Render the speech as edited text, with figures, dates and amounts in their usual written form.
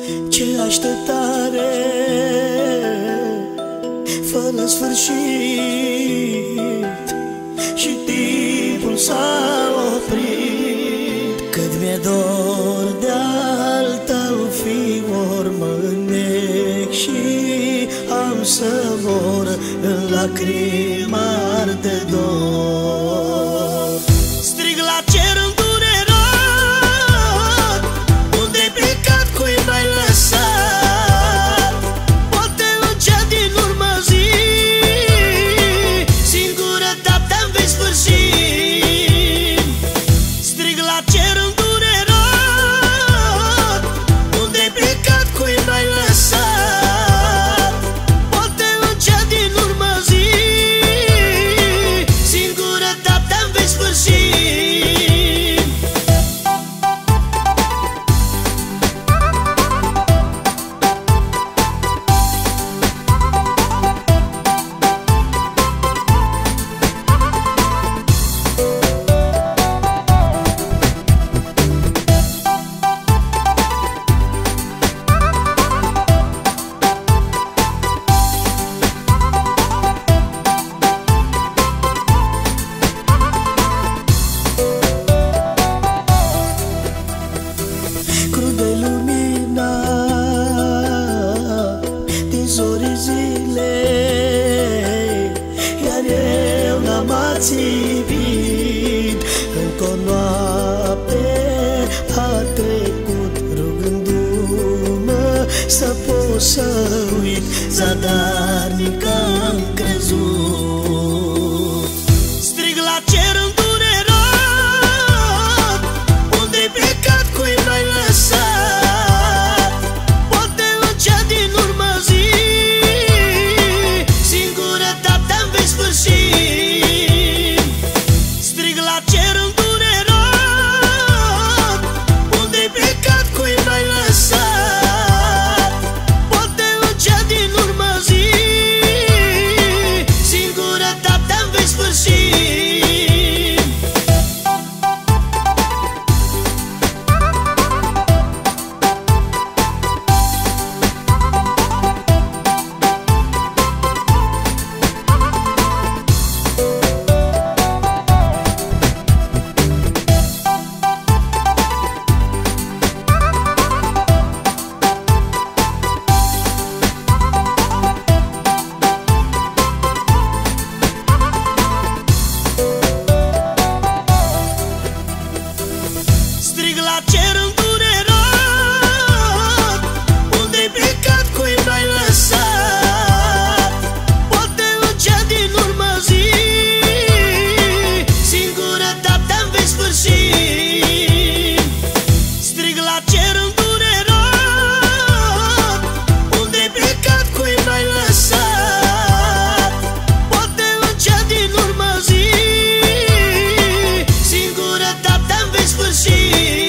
Ce așteptare fără sfârșit, și timpul s-a oprit. Cât mi-e dor de-al tău fior, mă înnec și am să mor în lacrimi mari de dor. Strig la cer îndurerat, unde-ai plecat, cui m-ai lăsat? Poate în cea din urmă zi singurătatea-mi vei sfârși. Strig la cer îndurerat, unde-ai plecat, cui m-ai lăsat? Poate în cea din urmă zi singurătatea-mi vei sfârși. Crude lumina din zorii zilei, iar eu n-am ațipit. Încă o noapte a trecut, rugându-mă să pot să uit. Zadarnic am crezut. Strig la cer îndurerat, unde-ai plecat, cui m-ai lăsat? Poate în cea din urmă zi singurătatea-mi vei sfârși. Strig la cer îndurerat, unde-ai plecat, cui m-ai lăsat? Poate în cea din urmă zi singurătatea-mi vei sfârși. Strig la cer îndurerat, unde-ai plecat, cui m-ai lăsat? Poate în cea din urmă zi singurătatea-mi vei sfârși. Strig la cer îndurerat, unde-ai plecat, cui m-ai lăsat? Poate în cea din urmă zi singurătatea-mi vei sfârși.